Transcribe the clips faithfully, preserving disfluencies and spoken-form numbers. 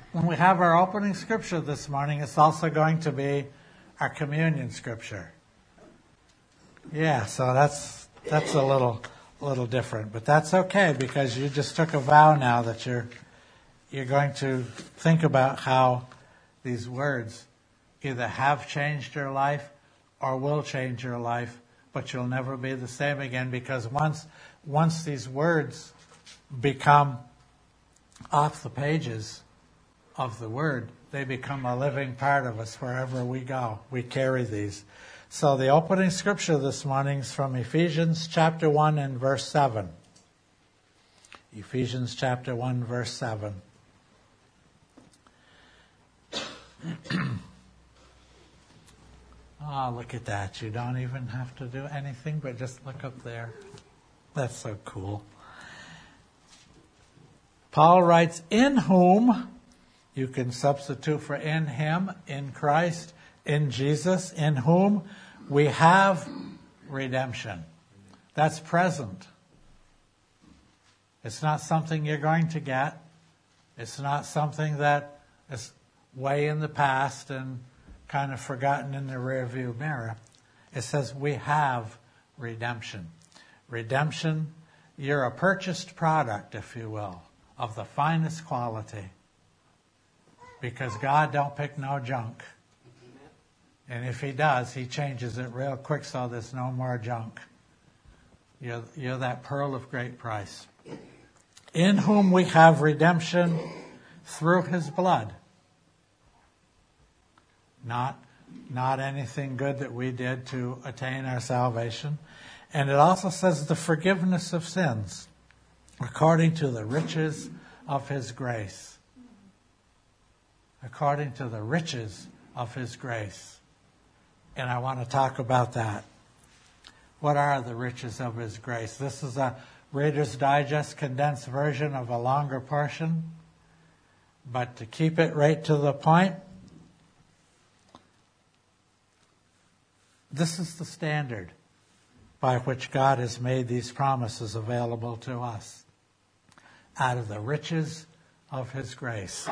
When we have our opening scripture this morning, it's also going to be our communion scripture. Yeah, so that's that's a little little different, but that's okay because you just took a vow now that you're you're going to think about how these words either have changed your life or will change your life, but you'll never be the same again because once once these words become off the pages of the Word, they become a living part of us wherever we go. We carry these. So the opening scripture this morning is from Ephesians chapter one and verse seven. Ephesians chapter one, verse seven. Oh, look at that. You don't even have to do anything but just look up there. That's so cool. Paul writes, in whom, you can substitute for in him, in Christ, in Jesus, in whom we have redemption. That's present. It's not something you're going to get. It's not something that is way in the past and kind of forgotten in the rearview mirror. It says we have redemption. Redemption, you're a purchased product, if you will, of the finest quality. Because God don't pick no junk. And if he does, he changes it real quick so there's no more junk. You're, you're that pearl of great price. In whom we have redemption through his blood. Not, not anything good that we did to attain our salvation. And it also says the forgiveness of sins according to the riches of his grace. According to the riches of his grace. And I want to talk about that. What are the riches of his grace? This is a Reader's Digest condensed version of a longer portion. But to keep it right to the point, this is the standard by which God has made these promises available to us. Out of the riches of his grace.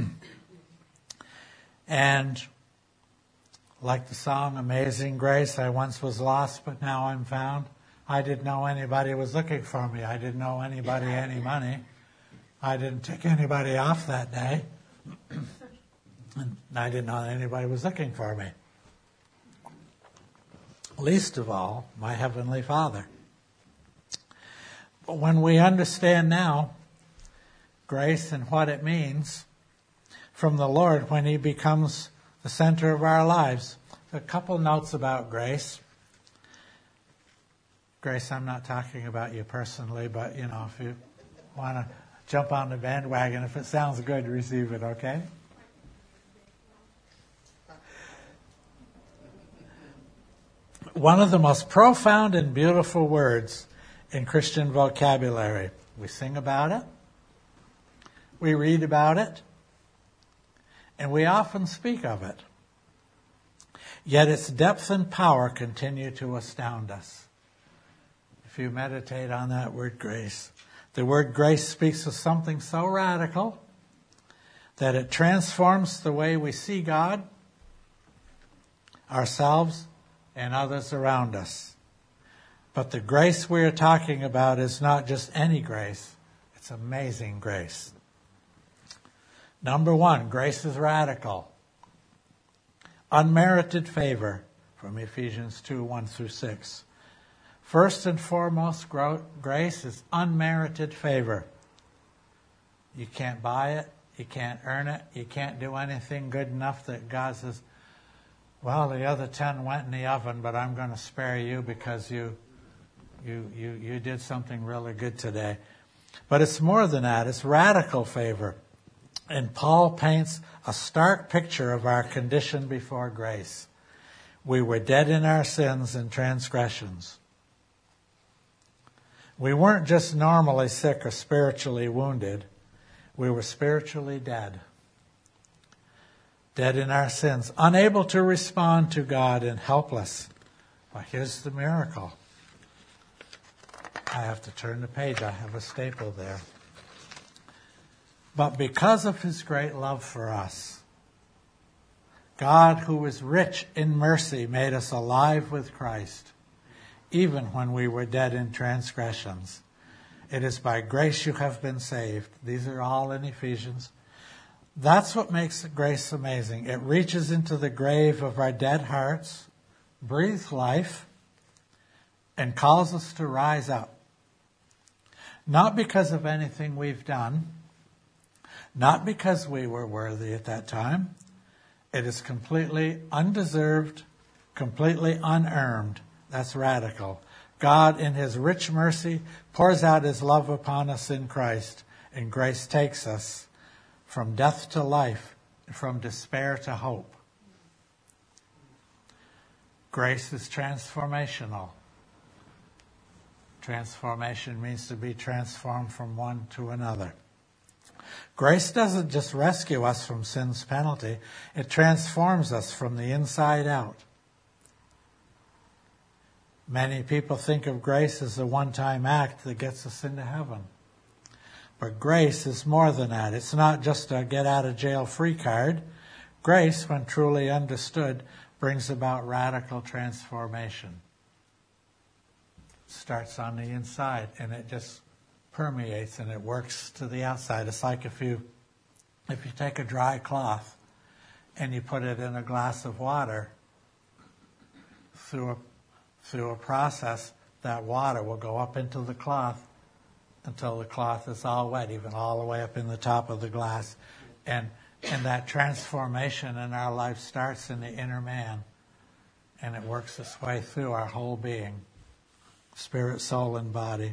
And like the song Amazing Grace, I once was lost, but now I'm found. I didn't know anybody was looking for me. I didn't know anybody any money. I didn't tick anybody off that day. And I didn't know anybody was looking for me. Least of all, my Heavenly Father. But when we understand now grace and what it means from the Lord when he becomes the center of our lives. A couple notes about grace. Grace, I'm not talking about you personally, but, you know, if you want to jump on the bandwagon, if it sounds good, receive it, okay? One of the most profound and beautiful words in Christian vocabulary. We sing about it. We read about it. And we often speak of it. Yet its depth and power continue to astound us. If you meditate on that word grace. The word grace speaks of something so radical that it transforms the way we see God, ourselves, and others around us. But the grace we are talking about is not just any grace. It's amazing grace. Number one, grace is radical. Unmerited favor from Ephesians two, one through six. First and foremost, grace is unmerited favor. You can't buy it. You can't earn it. You can't do anything good enough that God says, well, the other ten went in the oven, but I'm going to spare you because you, you, you, you did something really good today. But it's more than that. It's radical favor. And Paul paints a stark picture of our condition before grace. We were dead in our sins and transgressions. We weren't just normally sick or spiritually wounded. We were spiritually dead. Dead in our sins, unable to respond to God and helpless. Well, here's the miracle. I have to turn the page. I have a staple there. But because of his great love for us, God, who is rich in mercy, made us alive with Christ, even when we were dead in transgressions. It is by grace you have been saved. These are all in Ephesians. That's what makes grace amazing. It reaches into the grave of our dead hearts, breathes life, and calls us to rise up. Not because of anything we've done, not because we were worthy at that time. It is completely undeserved, completely unearned. That's radical. God, in his rich mercy, pours out his love upon us in Christ, and grace takes us from death to life, from despair to hope. Grace is transformational. Transformation means to be transformed from one to another. Grace doesn't just rescue us from sin's penalty, it transforms us from the inside out. Many people think of grace as a one-time act that gets us into heaven. But grace is more than that. It's not just a get-out-of-jail-free card. Grace, when truly understood, brings about radical transformation. It starts on the inside, and it just permeates and it works to the outside. It's like if you if you take a dry cloth and you put it in a glass of water, through a through a process, that water will go up into the cloth until the cloth is all wet, even all the way up in the top of the glass. And and that transformation in our life starts in the inner man, and it works its way through our whole being, spirit, soul, and body.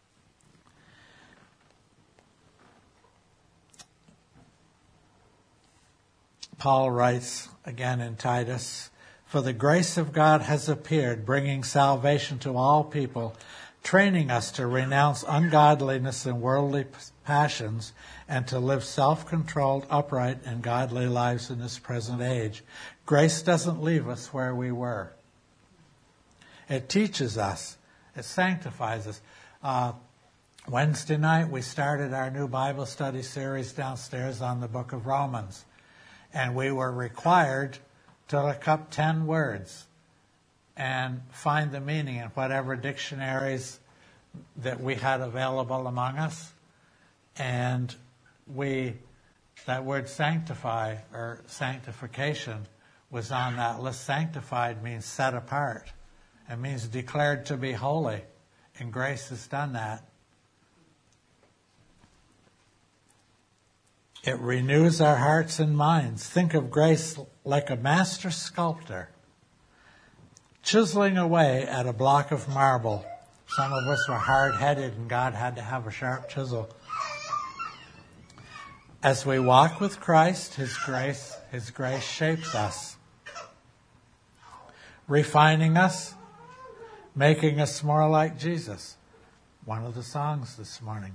Paul writes again in Titus, "For the grace of God has appeared, bringing salvation to all people, training us to renounce ungodliness and worldly passions, and to live self-controlled, upright, and godly lives in this present age." Grace doesn't leave us where we were. It teaches us. It sanctifies us. Uh, Wednesday night, we started our new Bible study series downstairs on the book of Romans. And we were required to look up ten words and find the meaning in whatever dictionaries that we had available among us. And we, that word sanctify or sanctification was on that list. Sanctified means set apart. It means declared to be holy. And grace has done that. It renews our hearts and minds. Think of grace like a master sculptor chiseling away at a block of marble. Some of us were hard-headed and God had to have a sharp chisel. As we walk with Christ, His grace, His grace shapes us, refining us, making us more like Jesus. One of the songs this morning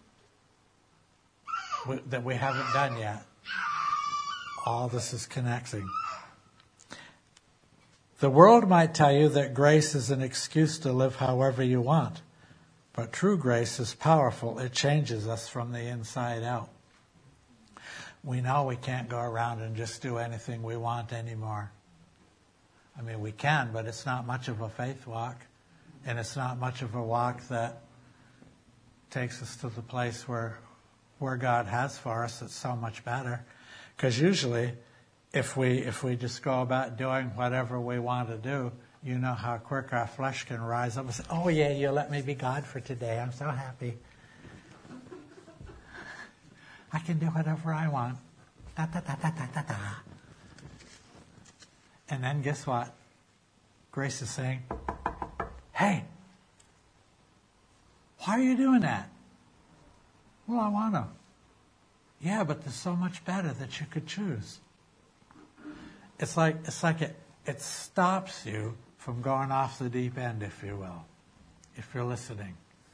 that we haven't done yet. All this is connecting. The world might tell you that grace is an excuse to live however you want, but true grace is powerful. It changes us from the inside out. We know we can't go around and just do anything we want anymore. I mean, we can, but it's not much of a faith walk, and it's not much of a walk that takes us to the place where where God has for us. It's so much better. Because usually, if we if we just go about doing whatever we want to do, you know how quick our flesh can rise up and say, "Oh yeah, you let me be God for today. I'm so happy. I can do whatever I want." Da, da, da, da, da, da, da. And then guess what? Grace is saying, "Hey, why are you doing that?" "Well, I want to." "Yeah, but there's so much better that you could choose." It's like it's like it it stops you from going off the deep end, if you will, if you're listening.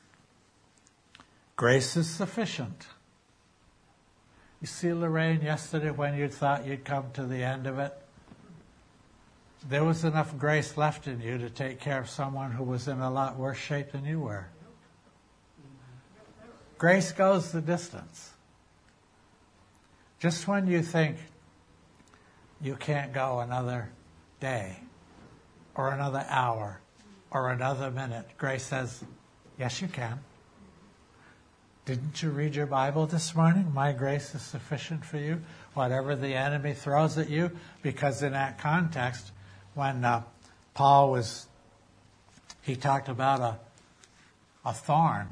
Grace is sufficient. You see, Lorraine, yesterday when you thought you'd come to the end of it, there was enough grace left in you to take care of someone who was in a lot worse shape than you were. Grace goes the distance. Just when you think you can't go another day or another hour or another minute, grace says, yes, you can. Didn't you read your Bible this morning? My grace is sufficient for you, whatever the enemy throws at you. Because in that context, when uh, Paul was, he talked about a, a thorn,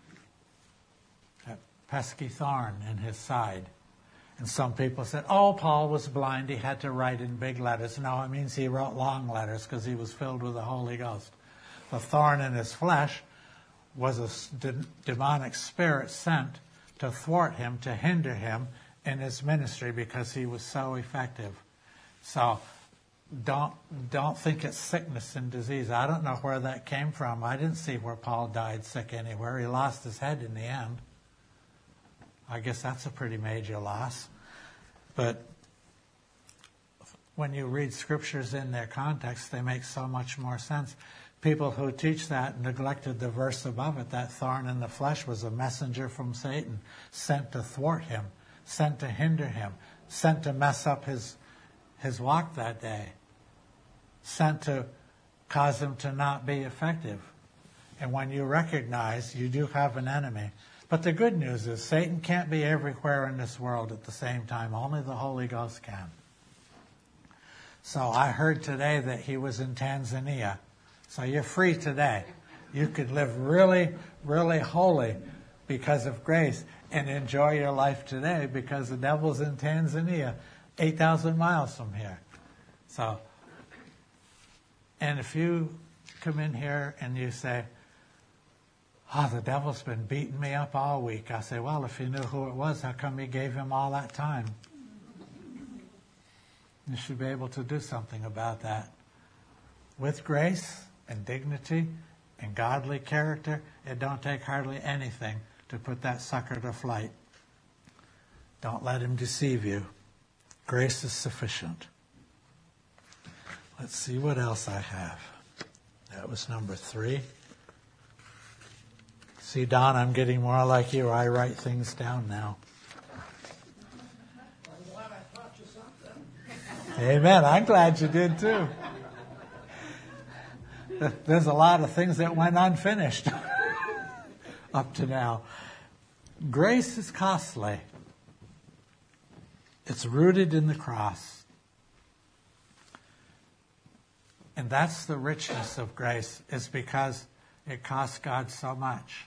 a pesky thorn in his side. And some people said, oh, Paul was blind, he had to write in big letters. No, it means he wrote long letters because he was filled with the Holy Ghost. The thorn in his flesh was a de- demonic spirit sent to thwart him, to hinder him in his ministry because he was so effective. So don't don't think it's sickness and disease. I don't know where that came from. I didn't see where Paul died sick anywhere. He lost his head in the end. I guess that's a pretty major loss. But when you read scriptures in their context, they make so much more sense. People who teach that neglected the verse above it. That thorn in the flesh was a messenger from Satan, sent to thwart him, sent to hinder him, sent to mess up his, his walk that day, sent to cause him to not be effective. And when you recognize you do have an enemy. But the good news is Satan can't be everywhere in this world at the same time. Only the Holy Ghost can. So I heard today that he was in Tanzania. So you're free today. You could live really, really holy because of grace and enjoy your life today because the devil's in Tanzania, eight thousand miles from here. So, and if you come in here and you say, oh, the devil's been beating me up all week. I say, well, if you knew who it was, how come you gave him all that time? You should be able to do something about that. With grace and dignity and godly character, it don't take hardly anything to put that sucker to flight. Don't let him deceive you. Grace is sufficient. Let's see what else I have. That was number three. See, Don, I'm getting more like you. I write things down now. I'm glad I taught you something. Amen. I'm glad you did too. There's a lot of things that went unfinished up to now. Grace is costly. It's rooted in the cross. And that's the richness of grace, is because it costs God so much.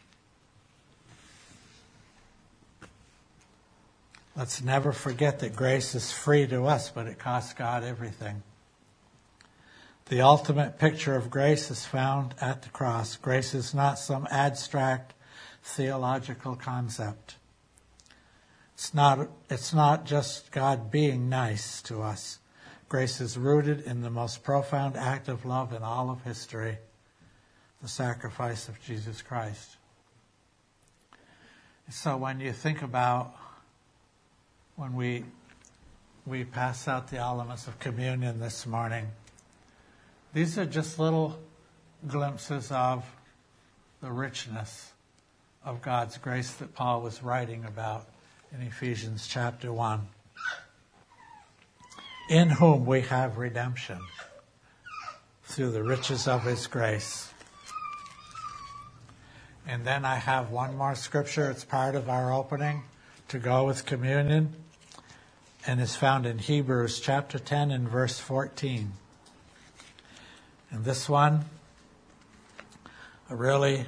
Let's never forget that grace is free to us, but it costs God everything. The ultimate picture of grace is found at the cross. Grace is not some abstract theological concept. It's not, it's not just God being nice to us. Grace is rooted in the most profound act of love in all of history, the sacrifice of Jesus Christ. So when you think about when we we pass out the elements of communion this morning, these are just little glimpses of the richness of God's grace that Paul was writing about in Ephesians chapter one. In whom we have redemption through the riches of his grace. And then I have one more scripture. It's part of our opening to go with communion, and is found in Hebrews chapter ten and verse fourteen. And this one, I really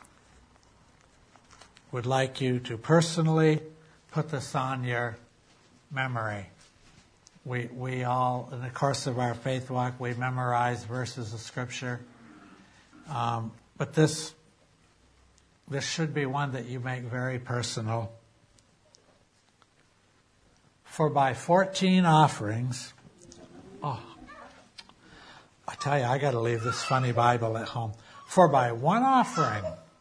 would like you to personally put this on your memory. We we all, in the course of our faith walk, we memorize verses of Scripture. Um, but this this should be one that you make very personal. For by fourteen offerings, oh, I tell you, I got to leave this funny Bible at home. For by one offering,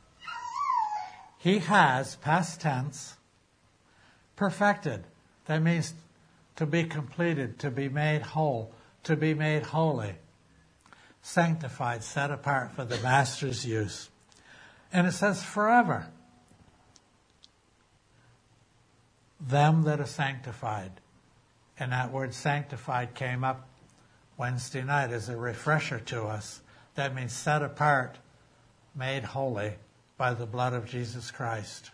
he has, past tense, perfected. That means to be completed, to be made whole, to be made holy, sanctified, set apart for the Master's use. And it says forever. them that are sanctified. And that word sanctified came up Wednesday night as a refresher to us. That means set apart, made holy by the blood of Jesus Christ.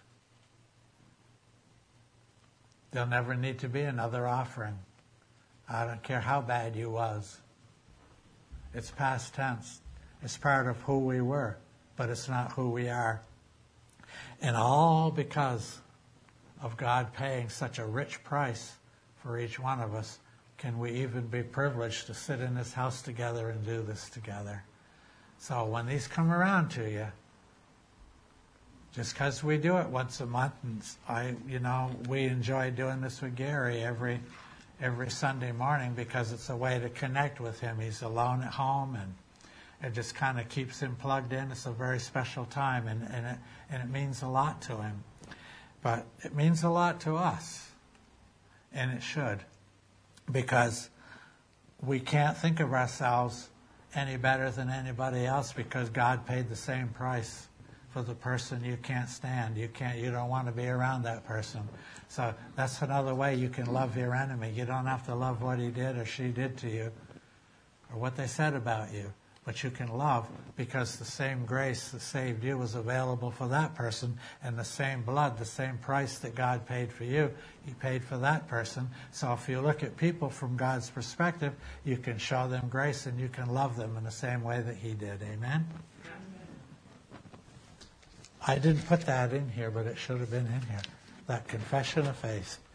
There'll never need to be another offering. I don't care how bad you was. It's past tense. It's part of who we were, but it's not who we are. And all because of God paying such a rich price for each one of us, can we even be privileged to sit in this house together and do this together. So when these come around to you, just because we do it once a month, and I, you know, we enjoy doing this with Gary every every Sunday morning because it's a way to connect with him. He's alone at home, and it just kind of keeps him plugged in. It's a very special time, and, and, it, and it means a lot to him. But it means a lot to us, and it should, because we can't think of ourselves any better than anybody else because God paid the same price for the person you can't stand. You can't. You don't want to be around that person. So that's another way you can love your enemy. You don't have to love what he did or she did to you or what they said about you. But you can love because the same grace that saved you was available for that person, and the same blood, the same price that God paid for you, he paid for that person. So if you look at people from God's perspective, you can show them grace and you can love them in the same way that he did. Amen? I didn't put that in here, but it should have been in here. That confession of faith.